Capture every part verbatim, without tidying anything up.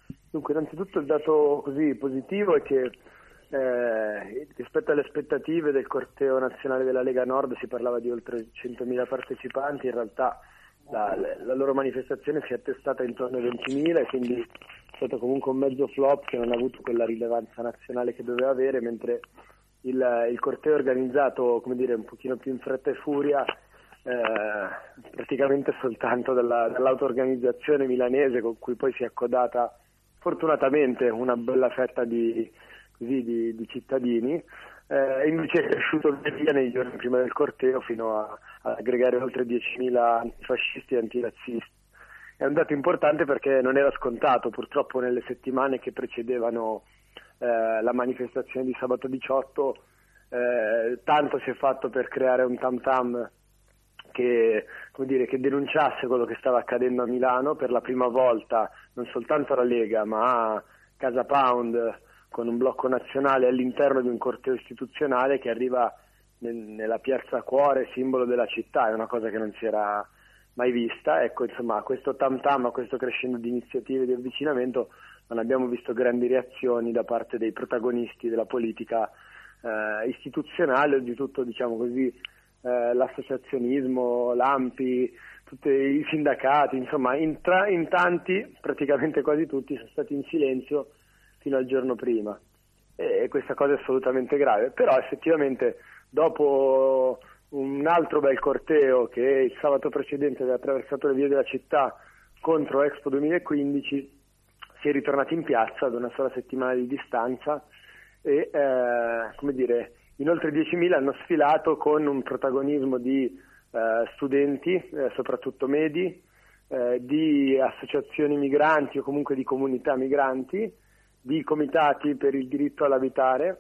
Dunque, innanzitutto il dato così positivo è che eh, rispetto alle aspettative del corteo nazionale della Lega Nord si parlava di oltre centomila partecipanti, in realtà la, la loro manifestazione si è attestata intorno ai ventimila e quindi è stato comunque un mezzo flop che non ha avuto quella rilevanza nazionale che doveva avere, mentre il, il corteo è organizzato, come dire, un pochino più in fretta e furia, eh, praticamente soltanto dalla, dall'auto-organizzazione milanese, con cui poi si è accodata fortunatamente una bella fetta di, così, di, di cittadini, eh, invece è cresciuto via nei giorni prima del corteo fino a, a aggregare oltre diecimila antifascisti e antirazzisti. È un dato importante perché non era scontato, purtroppo nelle settimane che precedevano eh, la manifestazione di sabato diciotto eh, tanto si è fatto per creare un tam tam che, come dire, che denunciasse quello che stava accadendo a Milano. Per la prima volta non soltanto la Lega ma Casa Pound con un blocco nazionale all'interno di un corteo istituzionale che arriva nel, nella piazza Cuore, simbolo della città. È una cosa che non si era mai vista. Ecco, insomma, a questo tam tam, a questo crescendo di iniziative di avvicinamento non abbiamo visto grandi reazioni da parte dei protagonisti della politica eh, istituzionale, o di tutto, diciamo così, eh, l'associazionismo, l'A M P I, tutti i sindacati, insomma, in, tra, in tanti, praticamente quasi tutti, sono stati in silenzio fino al giorno prima. E questa cosa è assolutamente grave. Però effettivamente dopo un altro bel corteo che il sabato precedente aveva attraversato le vie della città contro Expo duemilaquindici, si è ritornati in piazza ad una sola settimana di distanza e eh, come dire, in oltre diecimila hanno sfilato con un protagonismo di eh, studenti, eh, soprattutto medi, eh, di associazioni migranti o comunque di comunità migranti, di comitati per il diritto all'abitare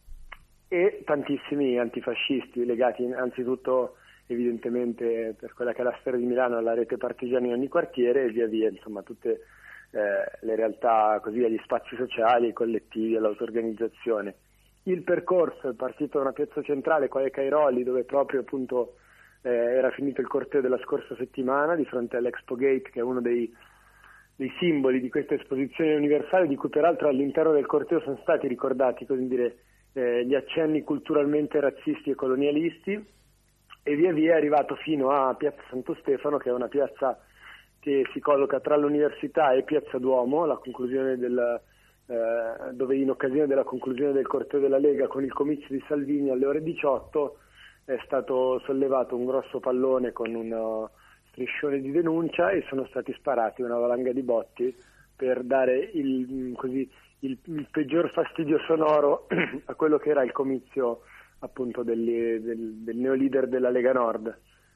e tantissimi antifascisti legati anzitutto evidentemente, per quella che è la storia di Milano, alla rete partigiana in ogni quartiere e via via, insomma tutte eh, le realtà, così, agli spazi sociali, ai collettivi, all'auto-organizzazione. Il percorso è partito da una piazza centrale, qua ai Cairoli, dove proprio appunto eh, era finito il corteo della scorsa settimana, di fronte all'Expo Gate, che è uno dei, dei simboli di questa esposizione universale, di cui peraltro all'interno del corteo sono stati ricordati, così dire, eh, gli accenni culturalmente razzisti e colonialisti, e via via è arrivato fino a Piazza Santo Stefano, che è una piazza che si colloca tra l'università e Piazza Duomo, la conclusione del, eh, dove in occasione della conclusione del corteo della Lega con il comizio di Salvini alle ore diciotto è stato sollevato un grosso pallone con un striscione di denuncia e sono stati sparati una valanga di botti per dare il, così, il, il peggior fastidio sonoro a quello che era il comizio appunto del, del, del neoleader della Lega Nord.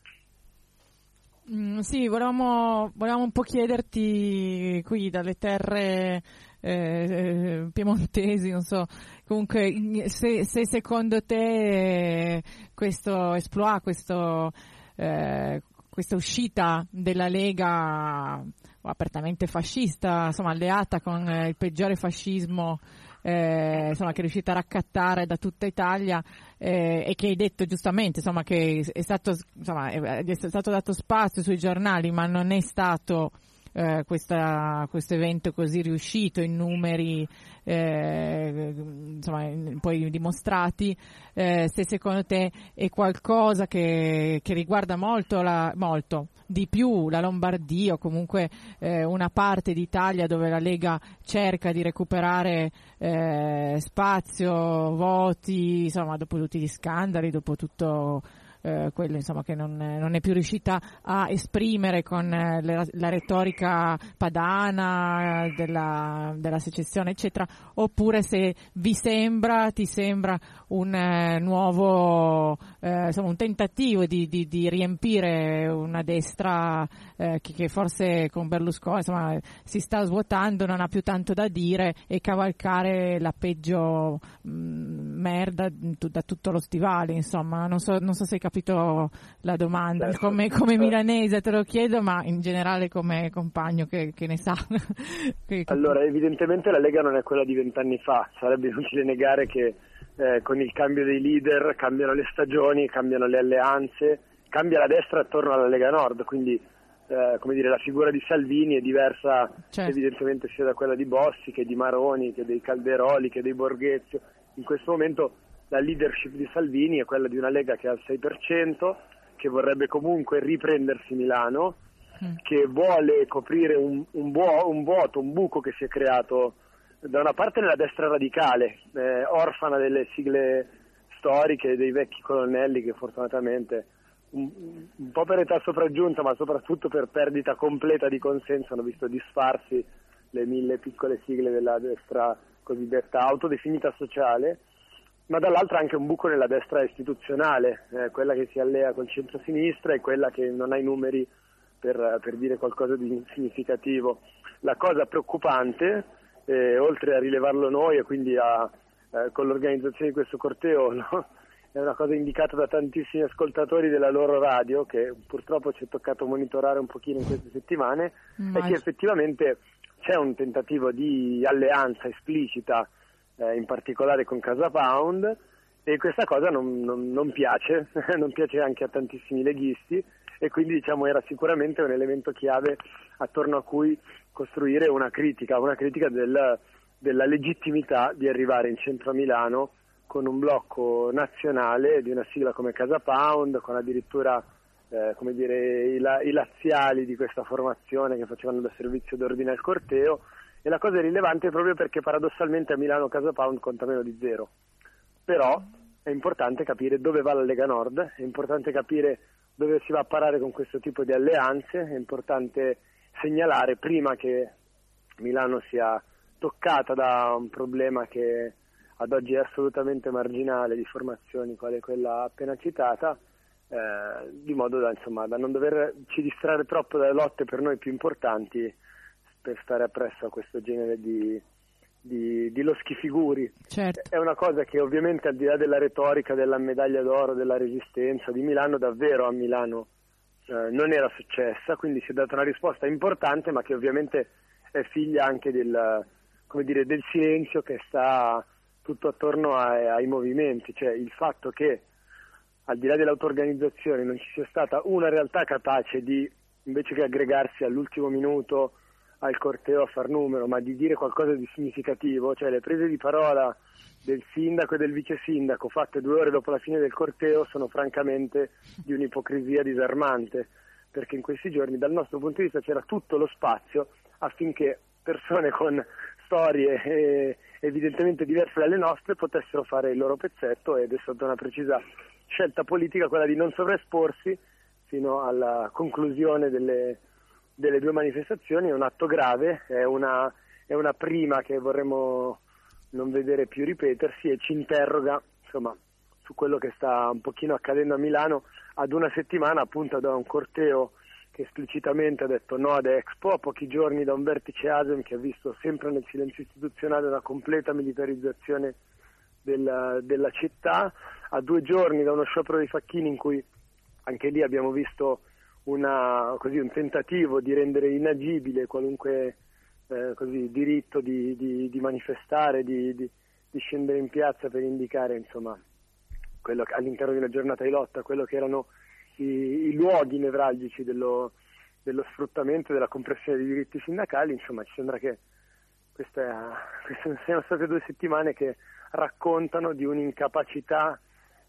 Mm, sì, volevamo, volevamo un po' chiederti qui dalle terre eh, piemontesi, non so, comunque se, se secondo te questo esploit, questo, eh, questa uscita della Lega apertamente fascista, insomma alleata con il peggiore fascismo, Eh, insomma, che è riuscita a raccattare da tutta Italia eh, e che hai detto giustamente, insomma, che è stato, insomma, è stato dato spazio sui giornali, ma non è stato eh, questa, questo evento così riuscito in numeri eh, insomma, poi dimostrati. Eh, se secondo te è qualcosa che, che riguarda molto, la, molto di più la Lombardia o comunque eh, una parte d'Italia dove la Lega cerca di recuperare eh, spazio, voti, insomma, dopo tutti gli scandali, dopo tutto eh, quello, insomma, che non, non è più riuscita a esprimere con eh, la, la retorica padana della, della secessione, eccetera, oppure se vi sembra, ti sembra un eh, nuovo, eh, insomma, un tentativo di, di, di riempire una destra eh, che, che forse con Berlusconi, insomma, si sta svuotando, non ha più tanto da dire, e cavalcare la peggio mh, merda da tutto lo stivale, insomma. Non so, non so se hai capito la domanda, certo. come, come milanese te lo chiedo, ma in generale come compagno che, che ne sa. Allora, evidentemente la Lega non è quella di vent'anni fa, sarebbe inutile negare che eh, con il cambio dei leader cambiano le stagioni, cambiano le alleanze, cambia la destra attorno alla Lega Nord, quindi eh, come dire, la figura di Salvini è diversa, certo, evidentemente sia da quella di Bossi che di Maroni, che dei Calderoli, che dei Borghezio. In questo momento la leadership di Salvini è quella di una Lega che ha il sei per cento, che vorrebbe comunque riprendersi Milano, mm. che vuole coprire un, un, buo, un vuoto, un buco che si è creato da una parte nella destra radicale, eh, orfana delle sigle storiche, dei vecchi colonnelli che fortunatamente un, un po' per età sopraggiunta, ma soprattutto per perdita completa di consenso, hanno visto disfarsi le mille piccole sigle della destra cosiddetta autodefinita sociale, ma dall'altra anche un buco nella destra istituzionale, eh, quella che si allea col centro-sinistra e quella che non ha i numeri per, per dire qualcosa di significativo. La cosa preoccupante, eh, oltre a rilevarlo noi e quindi a, eh, con l'organizzazione di questo corteo, no? È una cosa indicata da tantissimi ascoltatori della loro radio, che purtroppo ci è toccato monitorare un pochino in queste settimane, mm. è che effettivamente c'è un tentativo di alleanza esplicita, eh, in particolare con Casa Pound, e questa cosa non, non, non piace, non piace anche a tantissimi leghisti, e quindi diciamo era sicuramente un elemento chiave attorno a cui costruire una critica, una critica del, della legittimità di arrivare in centro a Milano con un blocco nazionale di una sigla come Casa Pound, con addirittura eh, come dire, i, la, i laziali di questa formazione che facevano da servizio d'ordine al corteo. E la cosa è rilevante proprio perché paradossalmente a Milano Casa Pound conta meno di zero. Però è importante capire dove va la Lega Nord, è importante capire dove si va a parare con questo tipo di alleanze, è importante segnalare prima che Milano sia toccata da un problema che ad oggi è assolutamente marginale di formazioni quale quella appena citata, eh, di modo da, insomma, da non doverci distrarre troppo dalle lotte per noi più importanti per stare appresso a questo genere di, di, di loschifiguri. Certo. È una cosa che ovviamente al di là della retorica della medaglia d'oro, della resistenza di Milano, davvero a Milano eh, non era successa, quindi si è data una risposta importante, ma che ovviamente è figlia anche del, come dire, del silenzio che sta tutto attorno ai, ai movimenti, cioè il fatto che al di là dell'auto-organizzazione non ci sia stata una realtà capace di, invece che aggregarsi all'ultimo minuto al corteo a far numero, ma di dire qualcosa di significativo, cioè le prese di parola del sindaco e del vice sindaco fatte due ore dopo la fine del corteo sono francamente di un'ipocrisia disarmante, perché in questi giorni dal nostro punto di vista c'era tutto lo spazio affinché persone con storie eh, evidentemente diverse dalle nostre potessero fare il loro pezzetto, ed è stata una precisa scelta politica quella di non sovraesporsi fino alla conclusione delle, delle due manifestazioni. È un atto grave, è una, è una prima che vorremmo non vedere più ripetersi, e ci interroga insomma su quello che sta un pochino accadendo a Milano ad una settimana appunto da un corteo che esplicitamente ha detto no ad Expo, a pochi giorni da un vertice ASEM che ha visto sempre nel silenzio istituzionale una completa militarizzazione della, della città, a due giorni da uno sciopero dei facchini in cui anche lì abbiamo visto una, così, un tentativo di rendere inagibile qualunque eh, così, diritto di, di, di manifestare, di, di, di scendere in piazza per indicare insomma quello che, all'interno di una giornata di lotta, quello che erano I, i luoghi nevralgici dello, dello sfruttamento e della compressione dei diritti sindacali. Insomma, ci sembra che queste, queste siano state due settimane che raccontano di un'incapacità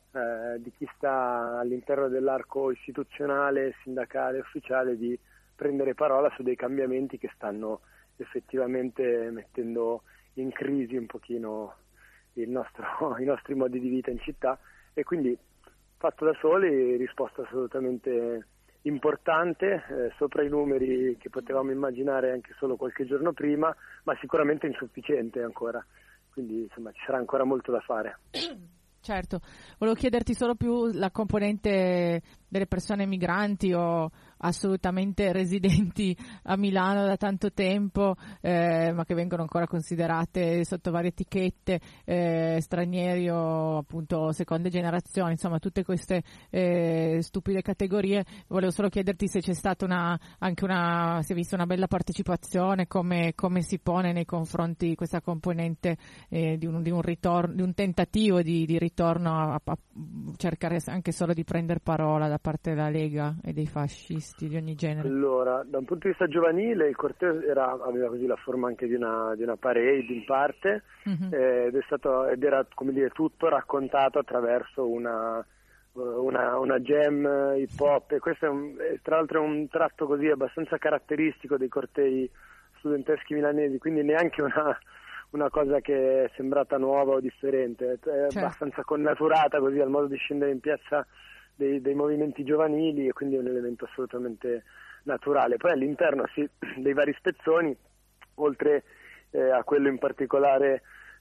eh, di chi sta all'interno dell'arco istituzionale, sindacale, ufficiale di prendere parola su dei cambiamenti che stanno effettivamente mettendo in crisi un pochino il nostro, i nostri modi di vita in città, e quindi fatto da soli, risposta assolutamente importante, eh, sopra i numeri che potevamo immaginare anche solo qualche giorno prima, ma sicuramente insufficiente ancora, quindi insomma ci sarà ancora molto da fare. Certo, volevo chiederti solo più la componente delle persone migranti o assolutamente residenti a Milano da tanto tempo, eh, ma che vengono ancora considerate sotto varie etichette, eh, stranieri o appunto seconde generazioni, insomma tutte queste eh, stupide categorie. Volevo solo chiederti se c'è stata una, anche una, si è vista una bella partecipazione, come, come si pone nei confronti questa componente eh, di, un, di un ritorno, di un tentativo di, di ritorno a, a cercare anche solo di prendere parola da parte della Lega e dei fascisti. artisti di ogni genere? Allora, da un punto di vista giovanile il corteo era, aveva così la forma anche di una, di una parade in parte, mm-hmm. ed, è stato, ed era, come dire, tutto raccontato attraverso una, una, una jam hip hop, e questo è, un, è tra l'altro un tratto così abbastanza caratteristico dei cortei studenteschi milanesi, quindi neanche una, una cosa che è sembrata nuova o differente, è certo. abbastanza connaturata così al modo di scendere in piazza dei, dei movimenti giovanili, e quindi è un elemento assolutamente naturale. Poi all'interno sì, dei vari spezzoni, oltre eh, a quello in particolare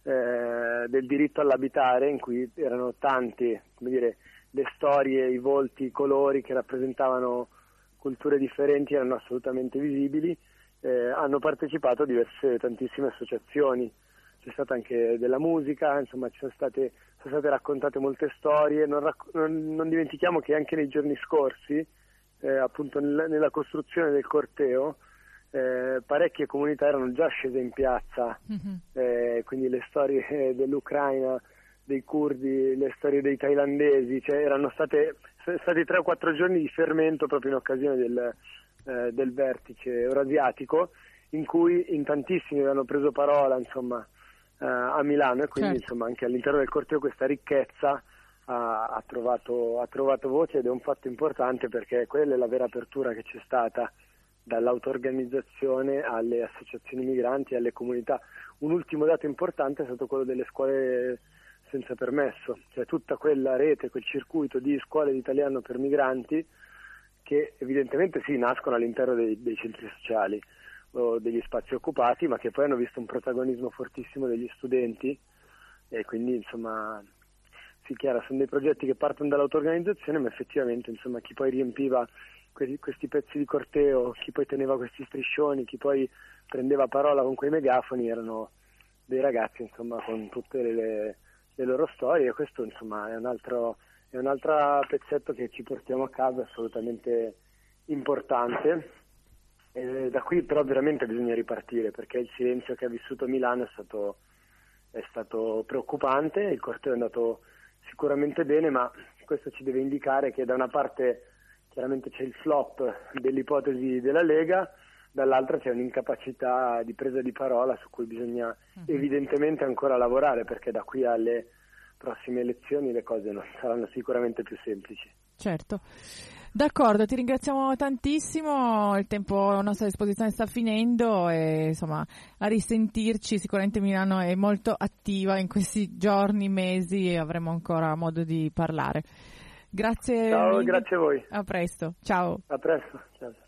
eh, del diritto all'abitare, in cui erano tanti, come dire, le storie, i volti, i colori che rappresentavano culture differenti, erano assolutamente visibili. Eh, hanno partecipato diverse, tantissime associazioni, c'è stata anche della musica, insomma ci sono state, sono state raccontate molte storie. Non, racc- non, non dimentichiamo che anche nei giorni scorsi, eh, appunto nel, nella costruzione del corteo, eh, parecchie comunità erano già scese in piazza, mm-hmm. eh, quindi le storie dell'Ucraina, dei curdi, le storie dei thailandesi, cioè erano state stati tre o quattro giorni di fermento proprio in occasione del Eh, del vertice eurasiatico, in cui in tantissimi avevano preso parola, insomma, eh, a Milano, e quindi certo. insomma anche all'interno del corteo questa ricchezza ha, ha, trovato, ha trovato voce, ed è un fatto importante, perché quella è la vera apertura che c'è stata dall'auto-organizzazione alle associazioni migranti e alle comunità. Un ultimo dato importante è stato quello delle scuole senza permesso, cioè tutta quella rete, quel circuito di scuole di italiano per migranti, che evidentemente sì, nascono all'interno dei, dei centri sociali o degli spazi occupati, ma che poi hanno visto un protagonismo fortissimo degli studenti, e quindi insomma sì, chiaro, sono dei progetti che partono dall'auto-organizzazione, ma effettivamente insomma chi poi riempiva questi, questi pezzi di corteo, chi poi teneva questi striscioni, chi poi prendeva parola con quei megafoni, erano dei ragazzi insomma con tutte le, le loro storie, e questo insomma è un altro è un altro pezzetto che ci portiamo a casa, assolutamente importante. E da qui però veramente bisogna ripartire, perché il silenzio che ha vissuto Milano è stato, è stato preoccupante. Il corteo è andato sicuramente bene, ma questo ci deve indicare che da una parte chiaramente c'è il flop dell'ipotesi della Lega, dall'altra c'è un'incapacità di presa di parola su cui bisogna uh-huh. evidentemente ancora lavorare, perché da qui alle prossime elezioni le cose non saranno sicuramente più semplici. Certo, d'accordo, ti ringraziamo tantissimo, il tempo a nostra disposizione sta finendo, e insomma a risentirci. Sicuramente Milano è molto attiva in questi giorni, mesi, e avremo ancora modo di parlare. Grazie. Ciao, grazie a voi. A presto, ciao. A presto, ciao.